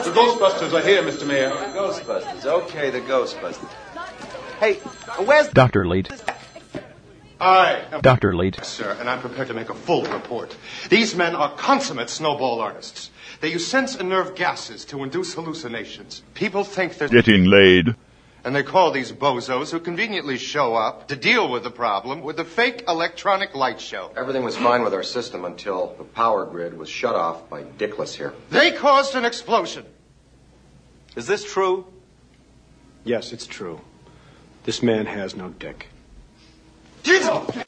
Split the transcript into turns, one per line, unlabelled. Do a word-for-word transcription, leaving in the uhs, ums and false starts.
The Ghostbusters are here, Mister Mayor.
The Ghostbusters. Okay, the Ghostbusters. Hey, where's...
Doctor Leet.
I am
Doctor Leet.
Sir, and I'm prepared to make a full report. These men are consummate snowball artists. They use sense and nerve gases to induce hallucinations. People think they're
getting laid.
And they call these bozos who conveniently show up to deal with the problem with a fake electronic light show.
Everything was fine with our system until the power grid was shut off by Dickless here.
They caused an explosion.
Is this true?
Yes, it's true. This man has no dick.
Get up!